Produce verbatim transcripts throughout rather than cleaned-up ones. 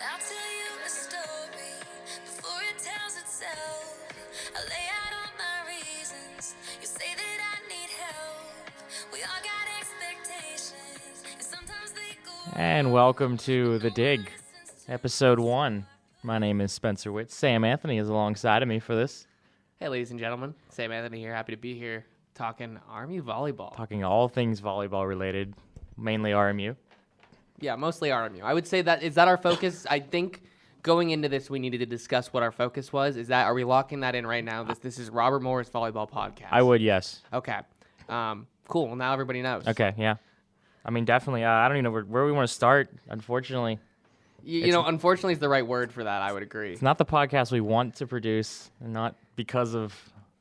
I'll tell you a story before it tells itself. I lay out all my reasons. You say that I need help. We all got expectations, and sometimes they go. And welcome to The Dig, episode one. My name is Spencer Witt. Sam Anthony is alongside of me for this, Hey, ladies and gentlemen. Sam Anthony here. Happy to be here talking R M U volleyball. talking all things volleyball related, mainly R M U. Yeah, mostly R M U. I would say that is that our focus. I think going into this, we needed to discuss what our focus was. Is that are we locking that in right now? This this is Robert Morris Volleyball Podcast. I would, yes. Okay. Um, cool. Well, now everybody knows. Okay, yeah. I mean, definitely. Uh, I don't even know where, where we want to start, unfortunately. You, you It's- know, unfortunately, is the right word for that. I would agree. It's not the podcast we want to produce, and not because of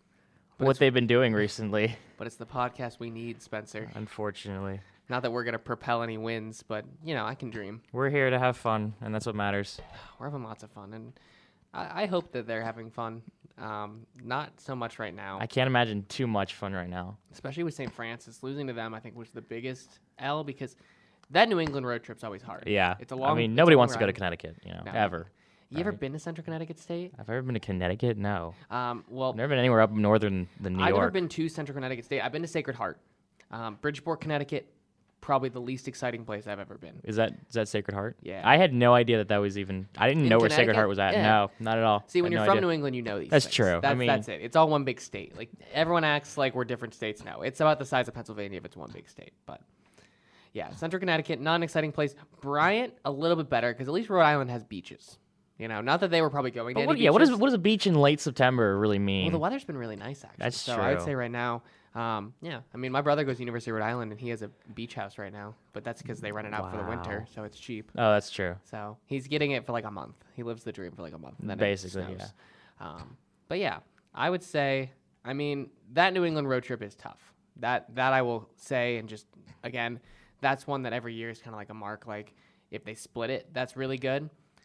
But what it's- they've been doing recently, But it's the podcast we need, Spencer. unfortunately. Not that we're gonna propel any wins, but you know, I can dream. We're here to have fun, and that's what matters. We're having lots of fun, and I, I hope that they're having fun. Um, not so much right now. I can't imagine too much fun right now. Especially with Saint Francis. Losing to them, I think, was the biggest L because that New England road trip's always hard. Yeah. It's a long I mean, it's a nobody long wants to go to ride. Connecticut, you know, No. ever. You ever right? been to Central Connecticut State? I've ever been to Connecticut? No. Um, well, I've never been anywhere up northern than New I've York. never been to Central Connecticut State. I've been to Sacred Heart. Um, Bridgeport, Connecticut, probably the least exciting place I've ever been. Is that is that Sacred Heart? Yeah. I had no idea that that was even. I didn't In know where Sacred Connecticut? Heart was at. Yeah. No, not at all. See, I when had you're no from idea. New England, you know these That's things. true. I That's, mean- that's it. It's all one big state. Like everyone acts like we're different states now. It's about the size of Pennsylvania if it's one big state. But yeah, Central Connecticut, not an exciting place. Bryant, a little bit better because at least Rhode Island has beaches. You know, not that they were probably going But to what, any yeah, what, is, beaches. what does a beach in late September really mean? Well, the weather's been really nice, actually. That's so I'd true. say right now, um, yeah. I mean, my brother goes to University of Rhode Island, and he has a beach house right now. But that's because they rent it out for the winter, Wow. so it's cheap. oh, that's true. So he's getting it for like a month. He lives the dream for like a month. And then Basically, it snows. Um, but yeah, I would say, I mean, that New England road trip is tough. That that I will say, and just again, that's one that every year is kind of like a mark. Like if they split it, that's really good.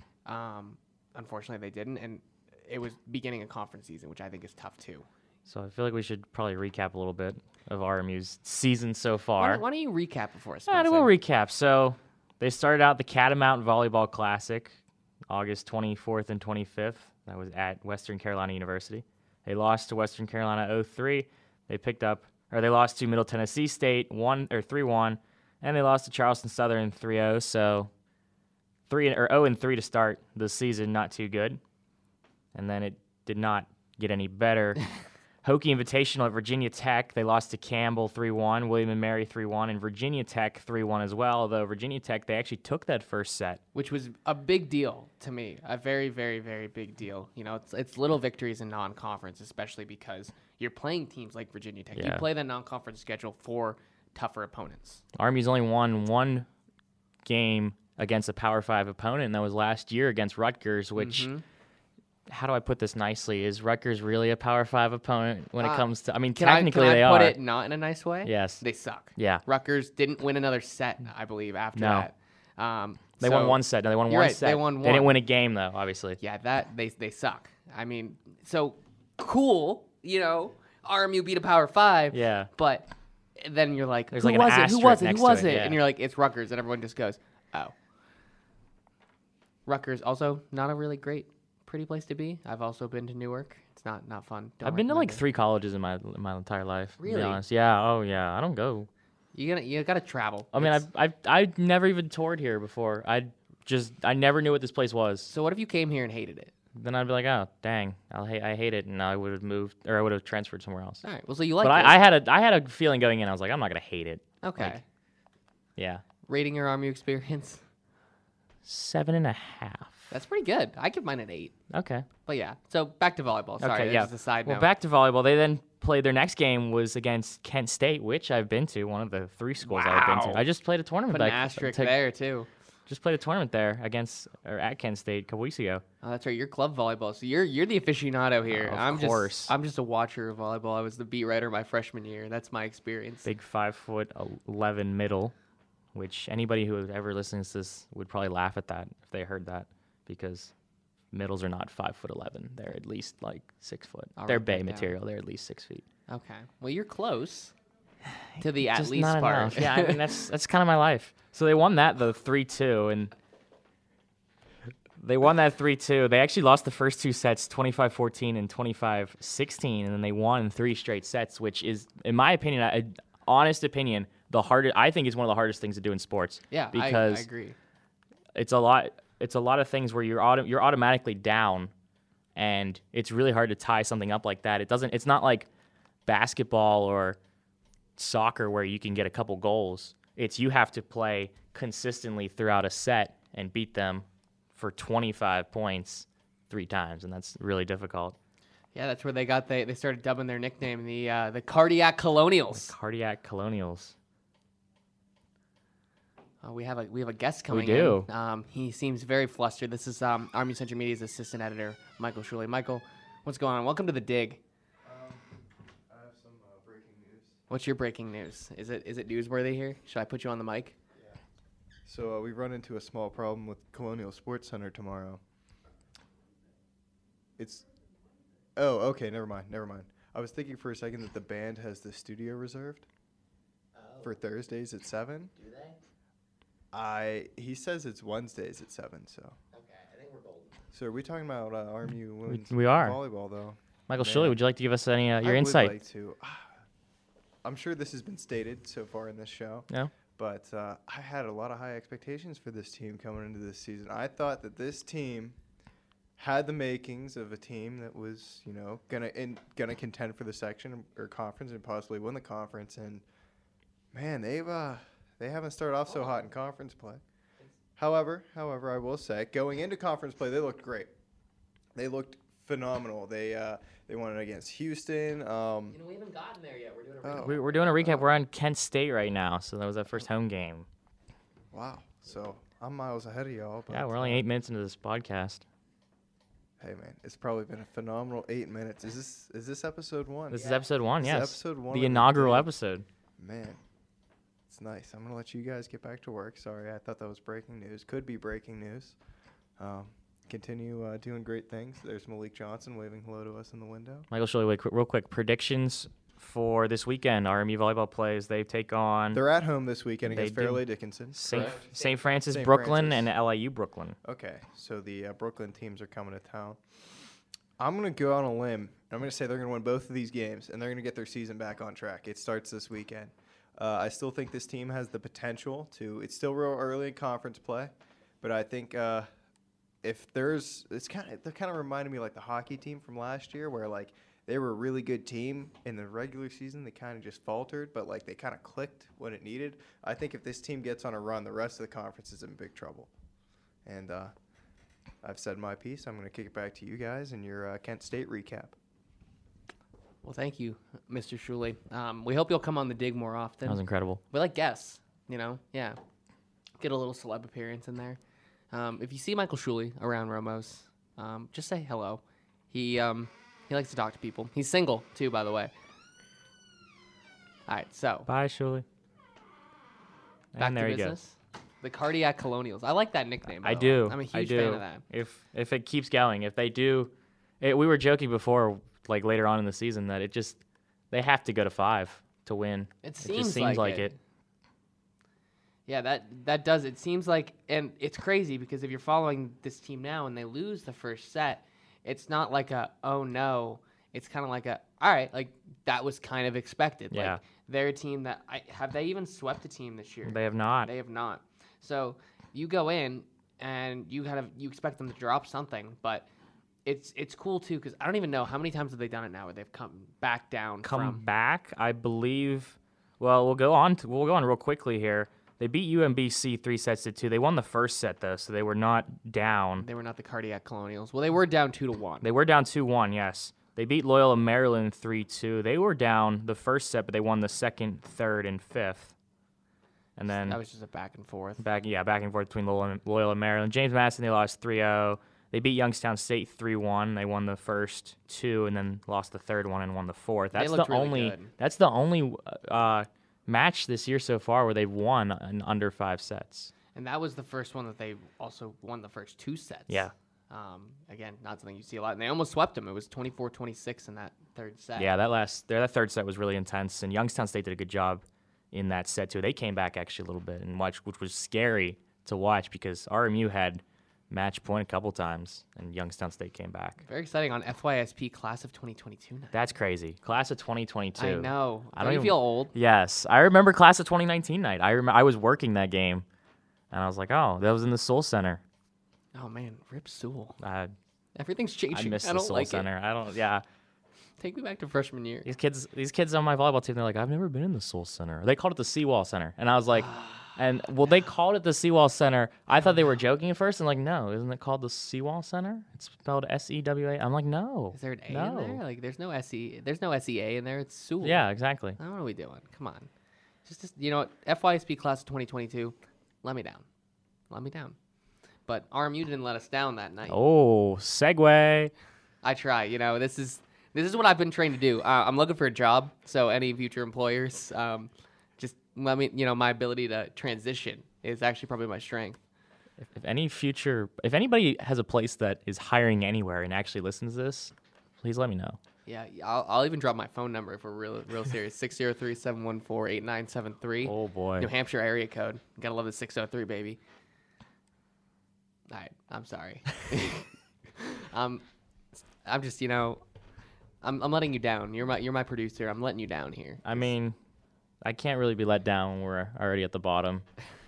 Um, unfortunately, they didn't, and it was beginning of conference season, which I think is tough too. So I feel like we should probably recap a little bit of R M U's season so Why far. don't, why don't you recap before us? Ah, Spencer? we'll recap. So they started out the Catamount Volleyball Classic, August twenty-fourth and twenty-fifth. That was at Western Carolina University. They lost to Western Carolina oh three. They picked up, or they lost to Middle Tennessee State one or three one, and they lost to Charleston Southern three oh. So three or oh and three to start the season, not too good. And then it did not get any better. Hokie Invitational at Virginia Tech. They lost to Campbell three one, William and Mary three one, and Virginia Tech three one as well. Although Virginia Tech, they actually took that first set. Which was a big deal to me, a very, very, very big deal. You know, it's it's little victories in non-conference, especially because you're playing teams like Virginia Tech. Yeah. You play the non-conference schedule for tougher opponents. Army's only won one game against a Power Five opponent, and that was last year against Rutgers, which, Mhm. how do I put this nicely? Is Rutgers really a Power Five opponent when it Uh, comes to, I mean, Can I, technically can I they put are. it not in a nice way? Yes. They suck. Yeah. Rutgers didn't win another set, I believe, after No. that. Um, They so- won one set. No, they won You're one right, set. they won They didn't one. win a game, though, obviously. Yeah, that they they suck. I mean, so cool, you know, R M U beat a Power Five. Yeah. But then you're like, There's who like an was it? Who asterisk was it? next Who to was it, it? yeah. And you're like, it's Rutgers, and everyone just goes, oh. Rutgers also not a really great, pretty place to be. I've also been to Newark. It's not not fun. Don't I've been to like recommend it. three colleges in my in my entire life. To Really? be honest. Yeah. Oh, yeah. I don't go. You gotta you gotta travel. I mean, It's- I've, I've I've never even toured here before. I just I never knew what this place was. So what if you came here and hated it? Then I'd be like, oh, dang, I'll hate I hate it, and I would have moved or I would have transferred somewhere else. All right. Well, so you like but it. I, I had a I had a feeling going in. I was like, I'm not gonna hate it. okay. like- Yeah. Rating your R M U experience. Seven and a half. That's pretty good. I give mine an eight. Okay. But yeah. So back to volleyball. Sorry, okay. that's Yeah. just a side well, note. back to volleyball. They then played their next game was against Kent State, which I've been to. One of the three schools I've been Wow. to. I just played a tournament. Put an back- asterisk to- there too. Just played a tournament there against or at Kent State a couple weeks ago. Oh, that's right. You're club volleyball, so you're you're the aficionado here. Of I'm course. just I'm just a watcher of volleyball. I was the beat writer my freshman year. That's my experience. Big five foot eleven middle, which anybody who ever listens to this would probably laugh at that if they heard that, because middles are not five foot eleven. They're at least like six foot. I'll They're write bay that down. material. They're at least six feet. Okay. Well, you're close to the at Just least not part. enough. Yeah, I mean that's that's kind of my life. So they won that though three two, and They won that three two. They actually lost the first two sets, twenty-five fourteen and twenty-five sixteen, and then they won three straight sets, which is, in my opinion, an honest opinion, the hardest. I think is one of the hardest things to do in sports. Yeah, because I, I agree. It's a lot. It's a lot of things where you're auto, you're automatically down, and it's really hard to tie something up like that. It doesn't. It's not like basketball or soccer where you can get a couple goals. It's you have to play consistently throughout a set and beat them for twenty-five points three times, and that's really difficult. Yeah, that's where they got they they started dubbing their nickname the uh, the Cardiac Colonials. The Cardiac Colonials. Uh, we have a we have a guest coming We do. in. Um, he seems very flustered. This is um, Army Central Media's assistant editor, Michael Shuley. Michael, what's going on? Welcome to the Dig. Um, I have some uh, breaking news. What's your breaking news? Is it is it newsworthy here? Should I put you on the mic? Yeah. So uh, we run into a small problem with Colonial Sports Center tomorrow. It's. Oh, okay. Never mind. Never mind. I was thinking for a second that the band has the studio reserved for Thursdays at seven. Do they? I he says it's Wednesdays at seven. So. Okay, I think we're golden. So are we talking about uh, R M U women's we are. volleyball though? Michael Man. Shuley, would you like to give us any uh, your I insight? would like to. I'm sure this has been stated so far in this show. Yeah. But uh, I had a lot of high expectations for this team coming into this season. I thought that this team had the makings of a team that was, you know, gonna in, gonna contend for the section or conference and possibly win the conference. And man, they've uh, they haven't started off so hot in conference play. However, however, I will say, going into conference play, they looked great. They looked phenomenal. They uh, they won against Houston. Um, You know, we haven't gotten there yet. We're doing a Oh. recap. We- We're doing a recap. We're on Kent State right now, so that was that first home game. wow. So I'm miles ahead of y'all. But, Yeah, we're only uh, eight minutes into this podcast. Hey man, it's probably been a phenomenal eight minutes. Is this is this episode one? This is episode one, This is yes. episode one the of the inaugural day. episode. Man, it's nice. I'm gonna let you guys get back to work. Sorry, I thought that was breaking news. Could be breaking news. Um, continue uh, doing great things. There's Malik Johnson waving hello to us in the window. Michael Shuley, wait, qu- real quick. Predictions for this weekend. R M U volleyball plays. They take on They're at home this weekend They against do. Fairleigh Dickinson. Saint correct? Saint Francis Saint Brooklyn Francis. and L I U Brooklyn. Okay, so the uh, Brooklyn teams are coming to town. I'm going to go on a limb. I'm going to say they're going to win both of these games, and they're going to get their season back on track. It starts this weekend. Uh, I still think this team has the potential to – it's still real early in conference play, but I think uh, if there's – it's kind of – they're kind of reminding me like the hockey team from last year where, like, they were a really good team in the regular season. They kind of just faltered, but, like, they kind of clicked when it needed. I think if this team gets on a run, the rest of the conference is in big trouble. And uh, – I've said my piece. I'm going to kick it back to you guys and your uh, Kent State recap. Well, thank you, Mister Shuley. Um, we hope you'll come on the Dig more often. That was incredible. We like guests, you know? Yeah. Get a little celeb appearance in there. Um, if you see Michael Shuley around Romo's, um, just say hello. He um, he likes to talk to people. He's single, too, by the way. All right, so Bye, Shuley. back And there to you go. business. The Cardiac Colonials. I like that nickname. by I the way. do. I'm a I huge do. fan of that. If if it keeps going, if they do, it, we were joking before, like later on in the season, that it just they have to go to five to win. It It seems, just seems like, it. Yeah, that that does. It seems like, and it's crazy because if you're following this team now and they lose the first set, it's not like a oh no. It's kind of like a all right, like that was kind of expected. Yeah. Like they're a team that I have they even swept a team this year. They have not. They have not. So you go in and you kind of you expect them to drop something, but it's it's cool too because I don't even know how many times have they done it now where they've come back down Come from. back, I believe. Well, we'll go on. To, we'll go on real quickly here. They beat U M B C three sets to two. They won the first set though, so they were not down. They were not the Cardiac Colonials. Well, they were down two to one. They were down two one, yes. They beat Loyola Maryland three two. They were down the first set, but they won the second, third, and fifth. And then That was just a back and forth. back, yeah, back and forth between Loyola, Loyola and Maryland. James Madison, they lost three oh. They beat Youngstown State three one. They won the first two and then lost the third one and won the fourth. They That's the looked really only. good. That's the only uh, match this year so far where they've won in under five sets. And that was the first one that they also won the first two sets. Yeah. Um, again, not something you see a lot. And they almost swept them. It was twenty-four twenty-six in that third set. Yeah, that last that third set was really intense, and Youngstown State did a good job in that set too. They came back actually a little bit and watched, which was scary to watch because R M U had match point a couple times, and Youngstown State came back. Very exciting on F Y S P Class of twenty twenty-two night. That's crazy. Class of twenty twenty-two. I know. I don't don't you even- feel old? Yes, I remember Class of twenty nineteen night. I rem- I was working that game, and I was like, oh, that was in the Soul Center. Oh man, Rip Sewell. I Everything's I changing. miss I the don't Soul like Center. I don't. Yeah, it. Take me back to freshman year. these kids, these kids on my volleyball team, they're like, I've never been in the Soul Center. They called it the Seawall Center, and I was like, and well, they called it the Seawall Center. I thought they were joking at first, and like, no, isn't it called the Seawall Center? It's spelled S E W A. I'm like, no. Is there an A no. in there? Like, there's no S E. There's no S E A in there. It's Sewell. Yeah, exactly. I don't know what are we doing. Come on. Just, just you know what? F Y S P Class of twenty twenty-two. Let me down. Let me down. But R M U didn't let us down that night. Oh, segue. I try. You know, this is this is what I've been trained to do. Uh, I'm looking for a job, so any future employers, um, just let me. You know, my ability to transition is actually probably my strength. If, if any future, if anybody has a place that is hiring anywhere and actually listens to this, please let me know. Yeah, I'll, I'll even drop my phone number if we're real real serious. six zero three, seven one four, eight nine seven three. Oh boy. New Hampshire area code. Gotta love the six oh three, baby. All right, I'm sorry. um, I'm just, you know, I'm I'm letting you down. You're my you're my producer. I'm letting you down here. I mean, I can't really be let down when we're already at the bottom.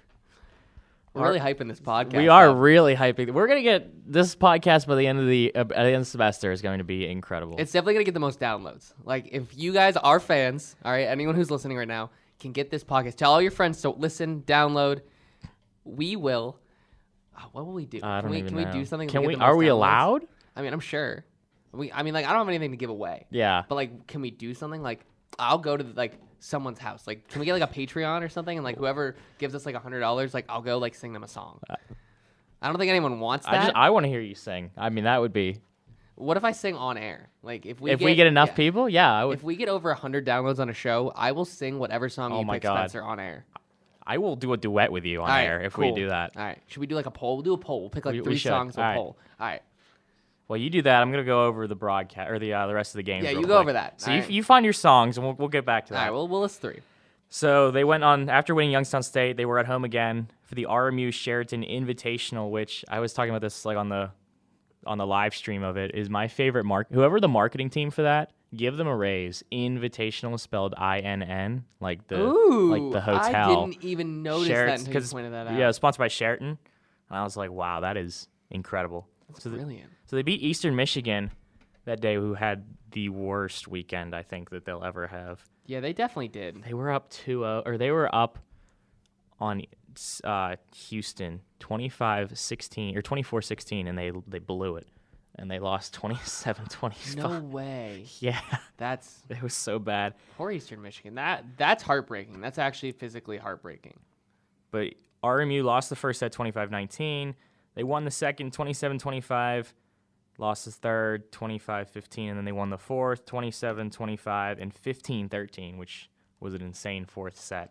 We're really hyping this podcast. We are up. really hyping. We're gonna get this podcast by the end of the uh, at the end of the semester is going to be incredible. It's definitely gonna get the most downloads. Like, if you guys are fans, all right, anyone who's listening right now can get this podcast. Tell all your friends to listen, download. We will. Oh, what will we do? I can don't we even can know. we do something? Can to we? get the Are most we downloads? allowed? I mean, I'm sure. We. I mean, like, I don't have anything to give away. Yeah. But like, can we do something? Like, I'll go to like someone's house. Like, can we get like a Patreon or something? And like, whoever gives us like a hundred dollars, like, I'll go like sing them a song. I don't think anyone wants that. I just I want to hear you sing. I mean, that would be What if I sing on air? Like, if we if get, we get enough yeah. people. Yeah, I would. If we get over a hundred downloads on a show, I will sing whatever song Oh you my pick, God. Spencer, on air. I will do a duet with you on All right, air if cool. we do that. All right. Should we do like a poll? We'll do a poll. We'll pick like We- we three should. songs. We'll All right. poll. All right. Well, you do that. I'm gonna go over the broadcast or the uh, the rest of the games. Yeah, real you go quick. over that. So All you, right. you find your songs, and we'll we'll get back to All that. right. Well, we'll list three. So they went on after winning Youngstown State. They were at home again for the R M U Sheraton Invitational, which I was talking about this like on the on the live stream of it. Is my favorite mark. Whoever the marketing team for that, give them a raise. Invitational is spelled I N N, like the Ooh, like the hotel. I didn't even notice Sheraton- that until you 'cause, pointed that out. Yeah, it was sponsored by Sheraton, and I was like, wow, that is incredible. That's so the- brilliant. So they beat Eastern Michigan that day, who had the worst weekend I think that they'll ever have. Yeah, they definitely did. They were up two oh, or they were up on uh, Houston twenty-five sixteen or twenty-four sixteen, and they they blew it, and they lost twenty-seven twenty-five. No way. Yeah, That's it was so bad. poor Eastern Michigan. That that's heartbreaking. That's actually physically heartbreaking. But R M U lost the first set twenty-five nineteen. They won the second twenty-seven twenty-five. Lost the third, twenty-five fifteen, and then they won the fourth, twenty-seven twenty-five, and fifteen thirteen, which was an insane fourth set.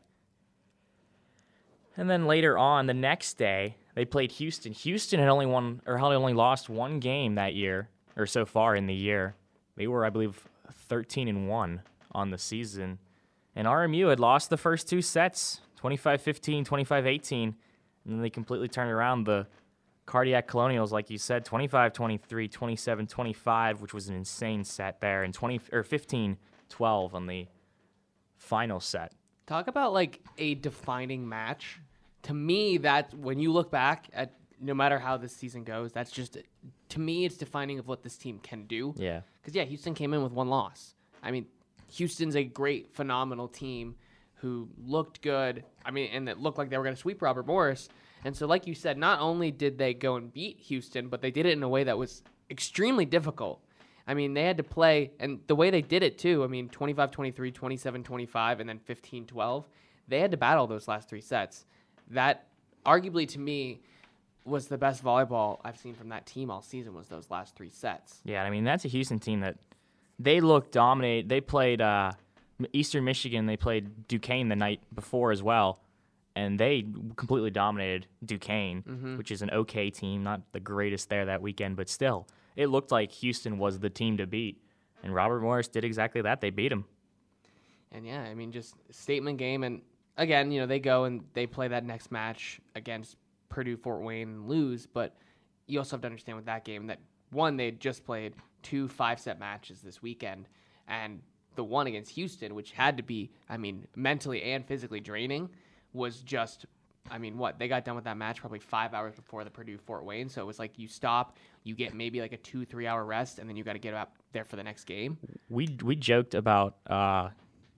And then later on, the next day, they played Houston. Houston had only won, or had only lost one game that year, or so far in the year. They were, I believe, thirteen and one on the season. And R M U had lost the first two sets, twenty-five fifteen, twenty-five eighteen, and then they completely turned around the Cardiac Colonials, like you said, twenty-five twenty-three, twenty-seven twenty-five, which was an insane set there, and twenty or fifteen twelve on the final set. Talk about like a defining match. To me, that when you look back at no matter how this season goes, that's just to me it's defining of what this team can do. Yeah. Because yeah, Houston came in with one loss. I mean, Houston's a great, phenomenal team who looked good. I mean, and it looked like they were going to sweep Robert Morris. And so, like you said, not only did they go and beat Houston, but they did it in a way that was extremely difficult. I mean, they had to play, and the way they did it too, I mean, twenty-five twenty-three, twenty-seven twenty-five, and then fifteen twelve, they had to battle those last three sets. That, arguably to me, was the best volleyball I've seen from that team all season, was those last three sets. Yeah, I mean, that's a Houston team that they looked dominate. They played uh, Eastern Michigan. They played Duquesne the night before as well, and they completely dominated Duquesne, Mm-hmm. which is an okay team, not the greatest there that weekend, but still, it looked like Houston was the team to beat. And Robert Morris did exactly that. They beat him. And yeah, I mean, just statement game. And again, you know, they go and they play that next match against Purdue Fort Wayne and lose. But you also have to understand with that game that, one, they had just played two five-set matches this weekend, and the one against Houston, which had to be, I mean, mentally and physically draining, was just, I mean, what? They got done with that match probably five hours before the Purdue-Fort Wayne, so it was like you stop, you get maybe like a two, three-hour rest, and then you got to get up there for the next game. We we joked about uh,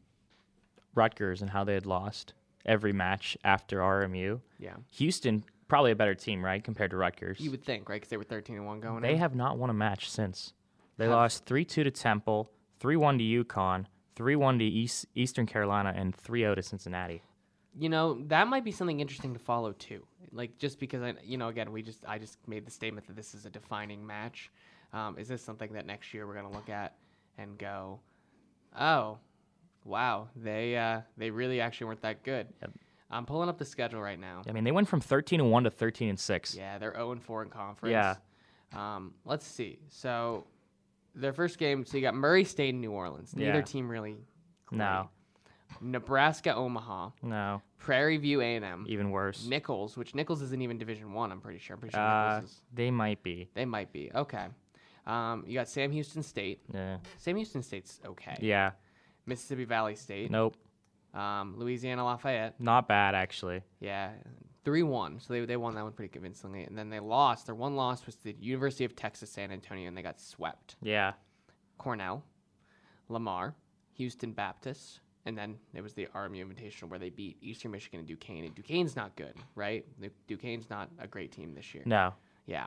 Rutgers and how they had lost every match after R M U. Yeah. Houston, probably a better team, right, compared to Rutgers. You would think, right? Because they were thirteen and one going They in. have not won a match since. They Have- lost three two to Temple, three one to UConn, three one to East, Eastern Carolina, and three oh to Cincinnati. You know, that might be something interesting to follow too. Like, just because I, you know, again, we just, I just made the statement that this is a defining match. Um, is this something that next year we're gonna look at and go, oh, wow, they, uh, they really actually weren't that good. Yep. I'm pulling up the schedule right now. I mean, they went from thirteen and one to thirteen and six. Yeah, they're oh and four in conference. Yeah. Um, let's see. So, their first game. So you got Murray State and New Orleans. Neither Yeah. team really. Great. No, Nebraska, Omaha, no, Prairie View, A and M. even worse. Nichols, which Nichols isn't even Division One. I'm pretty sure. I'm pretty sure Uh, Nichols is. they might be. They might be. Okay. Um, you got Sam Houston State. Yeah. Sam Houston State's okay. Yeah. Mississippi Valley State. Nope. Um, Louisiana Lafayette. Not bad, actually. Yeah. three one. So they, they won that one pretty convincingly. And then they lost. Their one loss was the University of Texas San Antonio, and they got swept. Yeah. Cornell, Lamar, Houston Baptist, and then it was the R M U Invitational where they beat Eastern Michigan and Duquesne. And Duquesne's not good, right? Du- Duquesne's not a great team this year. No. Yeah.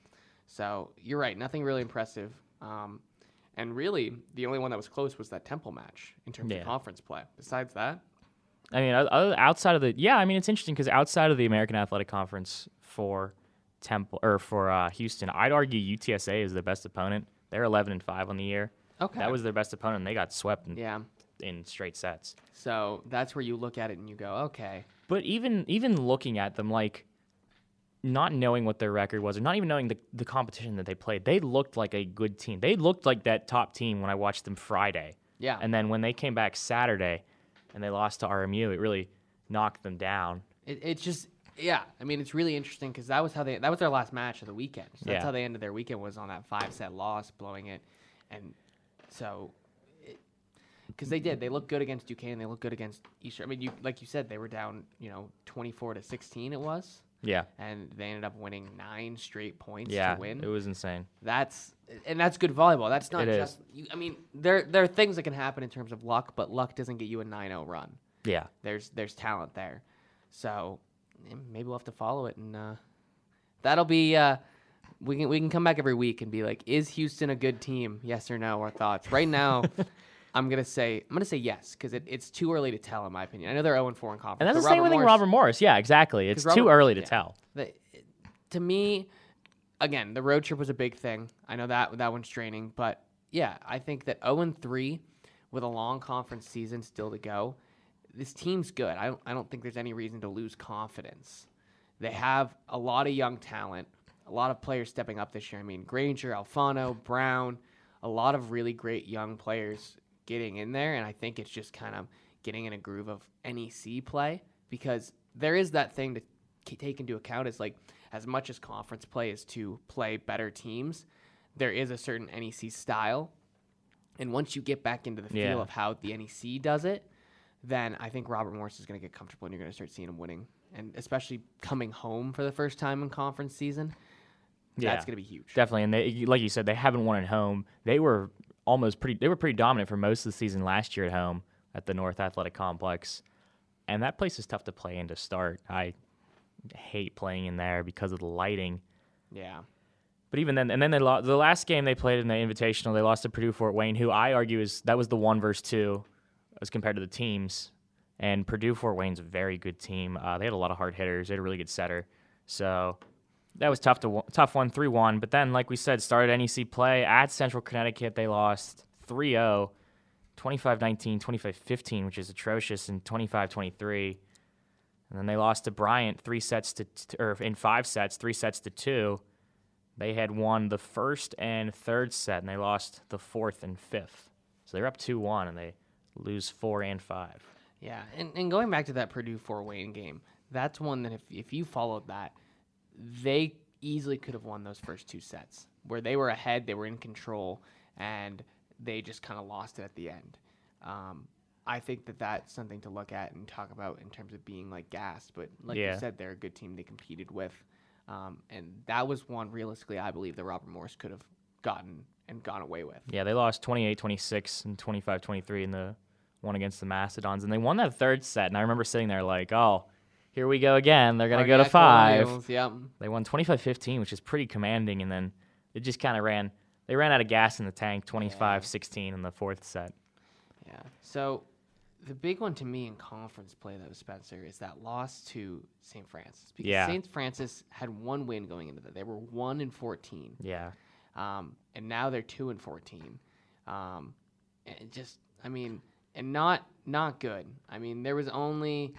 So you're right. Nothing really impressive. Um, and really, the only one that was close was that Temple match in terms Yeah. of conference play. Besides that, I mean, o- o- outside of the yeah, I mean, it's interesting because outside of the American Athletic Conference for Temple or for uh, Houston, I'd argue U T S A is the best opponent. They're eleven and five on the year. okay. That was their best opponent, and they got swept in, yeah. in straight sets. So that's where you look at it and you go, okay. But even even looking at them, like not knowing what their record was, or not even knowing the, the competition that they played, they looked like a good team. They looked like that top team when I watched them Friday. Yeah. And then when they came back Saturday and they lost to R M U, it really knocked them down. It, it's just, yeah. I mean, it's really interesting because that was how they, that was their last match of the weekend. So that's Yeah. how they ended their weekend was on that five set loss, blowing it. And so, because they did, they looked good against Duquesne. They looked good against Eastern. I mean, you like you said, they were down, you know, twenty-four to sixteen. It was. Yeah. And they ended up winning nine straight points Yeah. to win. It was insane. That's and that's good volleyball. That's not It is. just. You, I mean, there there are things that can happen in terms of luck, but luck doesn't get you a nine oh run. Yeah. There's there's talent there, so eh, maybe we'll have to follow it, and uh, that'll be. Uh, we can we can come back every week and be like, is Houston a good team? Yes or no? Our thoughts. Right now, I'm gonna say I'm gonna say yes because it, it's too early to tell in my opinion. I know they're oh and four in conference. And that's but the same Robert thing with Morris- Robert Morris. Yeah, exactly. It's 'Cause too Robert- early to yeah. tell. the, to me, again, the road trip was a big thing. I know that that one's draining, but yeah, I think that oh and three with a long conference season still to go, this team's good. I don't I don't think there's any reason to lose confidence. They have a lot of young talent, a lot of players stepping up this year. I mean, Granger, Alfano, Brown, a lot of really great young players getting in there, and I think it's just kind of getting in a groove of N E C play because there is that thing to k- take into account is like as much as conference play is to play better teams, there is a certain N E C style, and once you get back into the feel Yeah. of how the N E C does it, then I think Robert Morris is going to get comfortable and you're going to start seeing him winning, and especially coming home for the first time in conference season. Yeah. That's going to be huge. Definitely, and they, like you said, they haven't won at home. They were almost pretty. They were pretty dominant for most of the season last year at home at the North Athletic Complex, and that place is tough to play in to start. I hate playing in there because of the lighting. Yeah. But even then, and then they lost the last game they played in the Invitational. They lost to Purdue Fort Wayne, who I argue is that was the one versus two as compared to the teams. And Purdue Fort Wayne's a very good team. Uh, they had a lot of hard hitters. They had a really good setter. So that was tough to tough one, three one. But then, like we said, started N E C play at Central Connecticut. They lost three oh, twenty-five nineteen, twenty-five fifteen, which is atrocious, and twenty-five twenty-three. And then they lost to Bryant three sets to, t- or in five sets, three sets to two. They had won the first and third set, and they lost the fourth and fifth. So they're up two one, and they lose four and five. Yeah, and, and going back to that Purdue Fort Wayne game, that's one that if if you followed that, they easily could have won those first two sets where they were ahead, they were in control, and they just kind of lost it at the end. Um, I think that that's something to look at and talk about in terms of being like gassed. But like Yeah. you said, they're a good team they competed with. Um, and that was one, realistically, I believe that Robert Morris could have gotten and gone away with. Yeah, they lost twenty-eight twenty-six and twenty-five twenty-three in the one against the Mastodons. And they won that third set. And I remember sitting there like, oh, here we go again. They're going to go to Argyle five. Colonials, Yep. They won twenty-five fifteen, which is pretty commanding. And then it just kind of ran. They ran out of gas in the tank, twenty-five sixteen in the fourth set. Yeah. So the big one to me in conference play, though, Spencer, is that loss to Saint Francis. Because Yeah. Saint Francis had one win going into that. They were one and fourteen. Yeah. Um, and now they're two and fourteen. Um, and it just, I mean, and not not good. I mean, there was only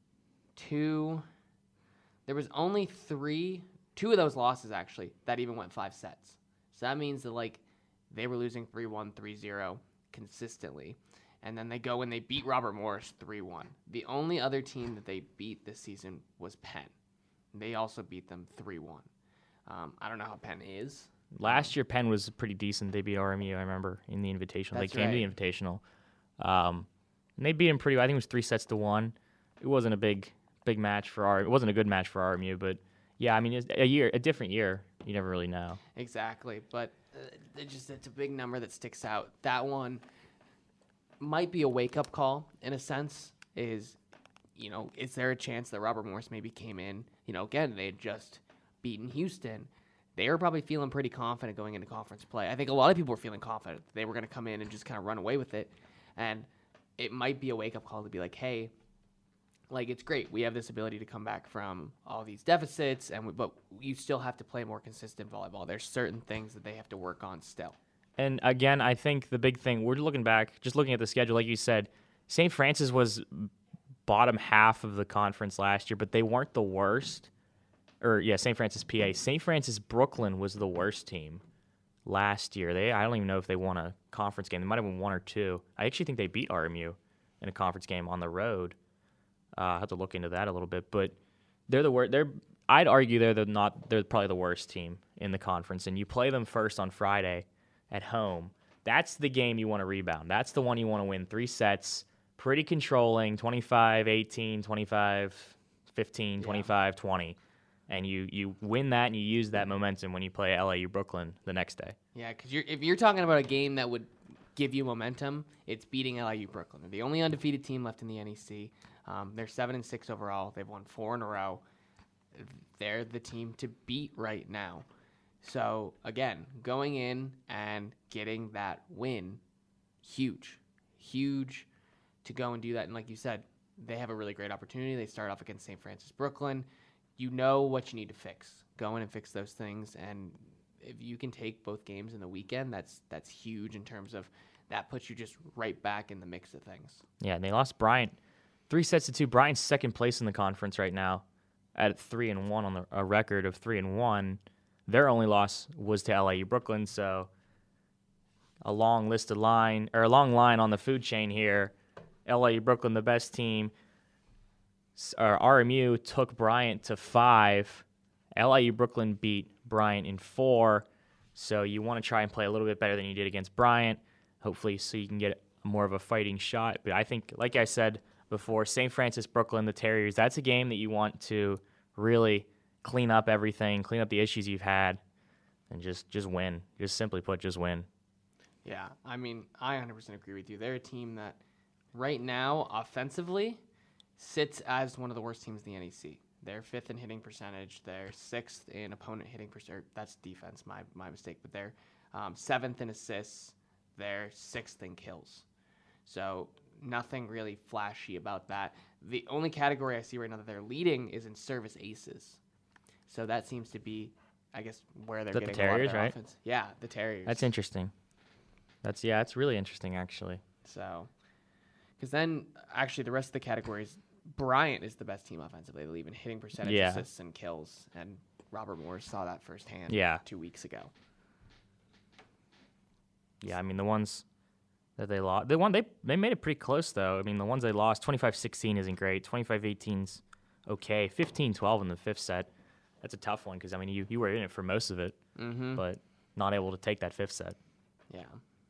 two. There was only three, two of those losses actually that even went five sets. So that means that like they were losing three one, three zero consistently, and then they go and they beat Robert Morris three one. The only other team that they beat this season was Penn. They also beat them three one. Um, I don't know how Penn is. Last year, Penn was pretty decent. They beat R M U, I remember, in the Invitational. That's they came to the right. Invitational. Um, and they beat him pretty well. I think it was three sets to one. It wasn't a big big match for R. It wasn't a good match for R M U, but yeah, I mean, it's a year, a different year. You never really know. Exactly, but uh, it just it's a big number that sticks out. That one might be a wake-up call in a sense. Is, you know, is there a chance that Robert Morris maybe came in? You know, again, they had just beaten Houston. They were probably feeling pretty confident going into conference play. I think a lot of people were feeling confident that they were going to come in and just kind of run away with it, and it might be a wake-up call to be like, hey. Like, it's great. We have this ability to come back from all these deficits, and we, but you still have to play more consistent volleyball. There's certain things that they have to work on still. And again, I think the big thing, we're looking back, just looking at the schedule, like you said, Saint Francis was bottom half of the conference last year, but they weren't the worst. Or, yeah, Saint Francis P A. Saint Francis Brooklyn was the worst team last year. They I don't even know if they won a conference game. They might have won one or two. I actually think they beat R M U in a conference game on the road. Uh, I have to look into that a little bit, but they're the worst. They're I'd argue they're the not. They're probably the worst team in the conference, and you play them first on Friday at home. That's the game you want to rebound. That's the one you want to win. Three sets, pretty controlling, twenty-five eighteen, twenty-five fifteen, Yeah. twenty-five twenty, and you you win that and you use that momentum when you play L A U Brooklyn the next day. Yeah, because you're, if you're talking about a game that would give you momentum, it's beating L I U Brooklyn. They're the only undefeated team left in the N E C. Um, they're seven and six overall. They've won four in a row. They're the team to beat right now. So again, going in and getting that win, huge, huge to go and do that. And like you said, they have a really great opportunity. They start off against Saint Francis Brooklyn. You know what you need to fix. Go in and fix those things. And if you can take both games in the weekend, that's that's huge in terms of that puts you just right back in the mix of things. Yeah, and they lost Bryant three sets to two. Bryant's second place in the conference right now at three and one on the, a record of three and one. Their only loss was to L A U Brooklyn, so a long list of line or a long line on the food chain here. L A U Brooklyn, the best team. S- Or R M U took Bryant to five. L A U Brooklyn beat Bryant in four. So you want to try and play a little bit better than you did against Bryant, hopefully, so you can get more of a fighting shot. But I think, like I said before, Saint Francis Brooklyn, the Terriers, that's a game that you want to really clean up everything, clean up the issues you've had, and just, just win. Just simply put, just win. Yeah, I mean, I one hundred percent agree with you. They're a team that right now, offensively, sits as one of the worst teams in the N E C. They're fifth in hitting percentage. They're sixth in opponent hitting percentage. That's defense, my my mistake. But they're um, seventh in assists. They're sixth in kills. So nothing really flashy about that. The only category I see right now that they're leading is in service aces. So that seems to be, I guess, where they're Is that the getting a lot of Terriers, their right? offense. Yeah, the Terriers. That's interesting. That's yeah, it's really interesting actually. So, because then actually the rest of the categories, Bryant is the best team offensively. They leave in hitting percentage, Yeah. assists, and kills. And Robert Morris saw that firsthand. Yeah. two weeks ago. Yeah, I mean the ones that they lost, they won. They they made it pretty close though. I mean the ones they lost, twenty-five sixteen isn't great. twenty-five eighteen's okay. fifteen twelve in the fifth set. that's a tough one because I mean you, you were in it for most of it, Mm-hmm. but not able to take that fifth set. Yeah.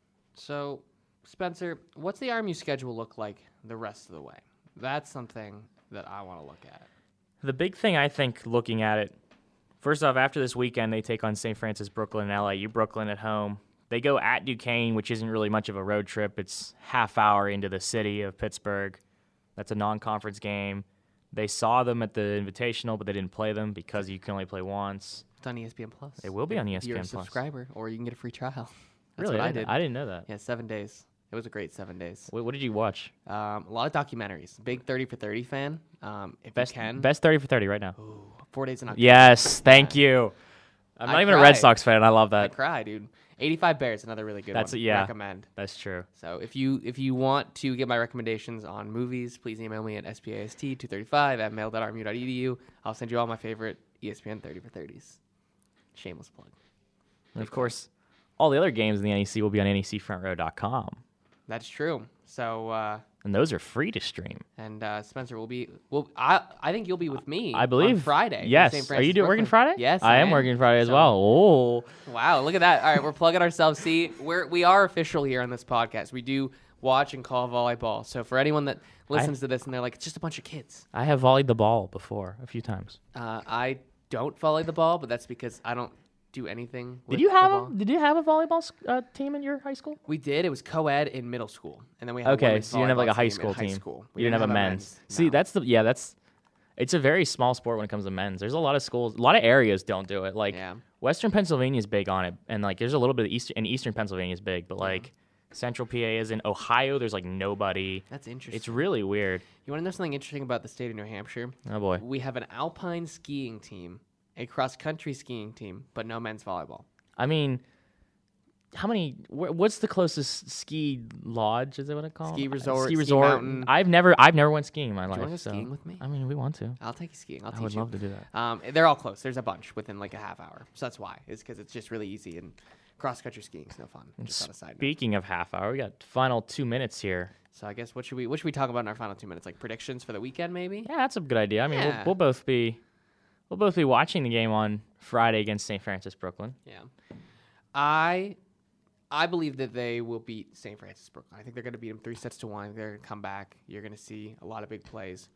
So, Spencer, what's the R M U schedule look like the rest of the way? That's something that I want to look at. The big thing I think looking at it, first off, after this weekend, they take on Saint Francis Brooklyn and L A U Brooklyn at home. They go at Duquesne, which isn't really much of a road trip. It's half hour into the city of Pittsburgh. That's a non-conference game. They saw them at the Invitational, but they didn't play them because you can only play once. It's on E S P N Plus. It will be If on E S P N You're a Plus. subscriber, or you can get a free trial. That's Really? what I didn't- did. I didn't know that. Yeah, seven days. It was a great seven days. What, what did you watch? Um, a lot of documentaries. Big thirty for thirty fan. Um, if Best you can. best thirty for thirty right now. Ooh, four days in October. Yes, thank Yeah. you. I'm I not even a Red cried. Sox fan, and I love I that. cry, dude. eighty-five Bears, another really good That's one. a- yeah. Recommend. That's true. So if you if you want to get my recommendations on movies, please email me at S P A S T two thirty-five at mail dot r m u dot e d u. I'll send you all my favorite E S P N thirty for thirties. Shameless plug. And of course, all the other games in the N E C will be on N E C front row dot com. That's true. So uh, And those are free to stream. and uh, Spencer will be well. I I think you'll be with me. I believe. on Friday. in Yes. Saint Are Francis, you doing working Brooklyn. Friday? Yes, I am working Friday as So- well. Oh. Wow, look at that. All right, we're plugging ourselves. See, we're we are official here on this podcast. We do watch and call volleyball. So for anyone that listens to this and they're like, it's just a bunch of kids. I have volleyed the ball before a few times. Uh, I don't volley the ball, but that's because I don't do anything. with Did you the have ball. a Did you have a volleyball s- uh, team in your high school? We did. It was co-ed in middle school, and then we had a Okay, women's so you didn't have like a volleyball high team school in high team. school. We You didn't have a men's. See, No. that's the yeah, that's it's a very small sport when it comes to men's. There's a lot of schools, a lot of areas don't do it. Like Yeah. Western Pennsylvania is big on it, and like there's a little bit of Eastern and Eastern Pennsylvania is big, but like Central P A is in Ohio. There's like nobody. That's interesting. It's really weird. You want to know something interesting about the state of New Hampshire? Oh boy. We have an alpine skiing team, a cross-country skiing team, but no men's volleyball. I mean, how many? Wh- what's the closest ski lodge? Is that what it called? Ski Uh, resort, Ski ski resort. mountain. I've never, I've never went skiing in my Do you life. want to go so- skiing with me? I mean, we want to. I'll take you skiing. I'll I teach would you. love to do that. Um, they're all close. There's a bunch within like a half hour. So that's why. It's because it's just really easy and cross-country skiing is no fun. Just on a side note. Speaking of half hour, we got final two minutes here. So I guess what should we what should we talk about in our final two minutes? Like predictions for the weekend, maybe? Yeah, that's a good idea. I mean, Yeah. we'll, we'll both be, we'll both be watching the game on Friday against Saint Francis Brooklyn. Yeah. I I believe that they will beat Saint Francis Brooklyn. I think they're going to beat them three sets to one. They're going to come back. You're going to see a lot of big plays.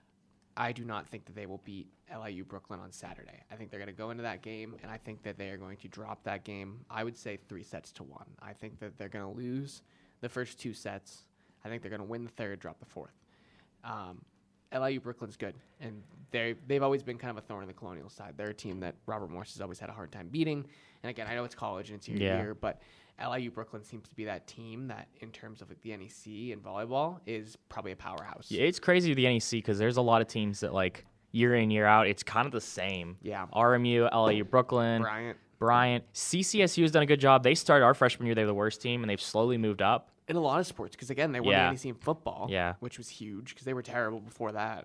I do not think that they will beat L I U Brooklyn on Saturday. I think they're going to go into that game, and I think that they are going to drop that game. I would say three sets to one. I think that they're going to lose the first two sets. I think they're going to win the third, drop the fourth. Um, L I U Brooklyn's good, and they they've always been kind of a thorn in the Colonial side. They're a team that Robert Morse has always had a hard time beating. And again, I know it's college and it's your Yeah. year, but L I U Brooklyn seems to be that team that, in terms of like the N E C and volleyball, is probably a powerhouse. Yeah, it's crazy with the N E C because there's a lot of teams that like year in year out, it's kind of the same. Yeah. R M U, L A U Brooklyn, Bryant. Bryant, C C S U has done a good job. They started our freshman year; they were the worst team, and they've slowly moved up. In a lot of sports, because again, they won Yeah. the N E C in football, Yeah. which was huge because they were terrible before that.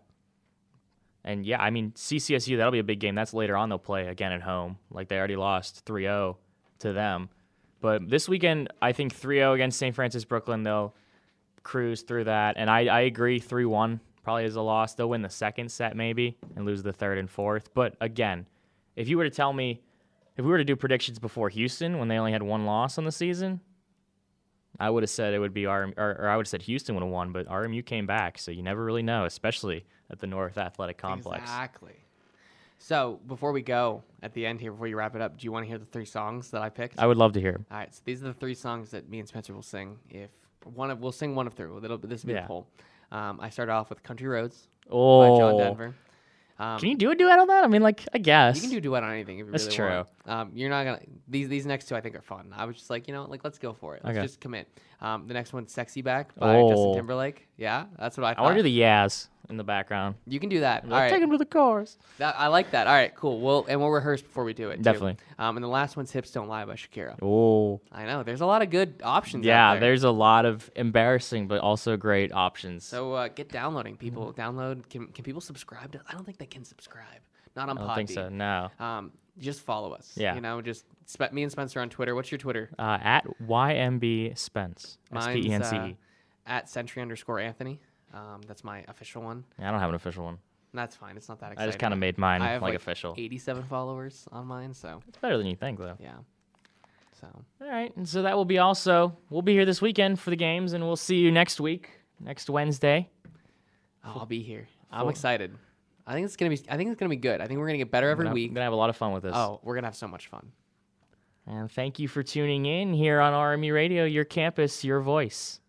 And yeah, I mean C C S U, that'll be a big game. That's later on. They'll play again at home. Like they already lost three oh to them. But this weekend, I think three oh against Saint Francis Brooklyn, they'll cruise through that. And I, I agree, three one probably is a loss. They'll win the second set maybe and lose the third and fourth. But again, if you were to tell me, if we were to do predictions before Houston when they only had one loss on the season, I would have said it would be R M, or, or I would have said Houston would have won, but R M U came back, so you never really know, especially at the North Athletic Complex. Exactly. So before we go at the end here, before you wrap it up, do you want to hear the three songs that I picked? I would love to hear 'em. All right, so these are the three songs that me and Spencer will sing. If one of we'll sing one of three. It'll, this will be Yeah. the poll. Um, I started off with "Country Roads" Oh, by John Denver. Um, Can you do a duet on that? I mean, like, I guess. You can do a duet on anything if you That's really true. want. Um, you're not gonna. These these next two I think are fun. I was just like, you know, like let's go for it. Let's Okay. just commit. Um, the next one's "Sexy Back" by Oh. Justin Timberlake. Yeah, that's what I I thought. want to do the Yaz in the background. You can do that. All Like, right. take him to the cars. That, I like that. All right, cool. We'll and we'll rehearse before we do it. too. Definitely. Um, and the last one's "Hips Don't Lie" by Shakira. Oh, I know. There's a lot of good options. yeah. out there. There's a lot of embarrassing, but also great options. So uh, get downloading, people. Mm-hmm. Download. Can can people subscribe to? I don't think they can subscribe. Not on I don't think Podbean. so. No. Um, just follow us. Yeah. You know, just spe- me and Spencer on Twitter. What's your Twitter? Uh, at Y M B Spence. S P E N C Mine's, uh, E. at Century underscore Anthony. Um, that's my official one. I don't have an official one. That's fine. It's not that I exciting. just kind of made mine I have like, like official. eighty-seven followers on mine, so It's better than you think, though. yeah. So All right, and so that will be also. We'll be here this weekend for the games, and we'll see you next week, next Wednesday. oh, I'll be here. I'm Full- excited. I think it's gonna be. I think it's gonna be good. I think we're gonna get better every We're gonna, week. gonna have a lot of fun with this. Oh, we're gonna have so much fun. And thank you for tuning in here on R M E Radio, your campus, your voice.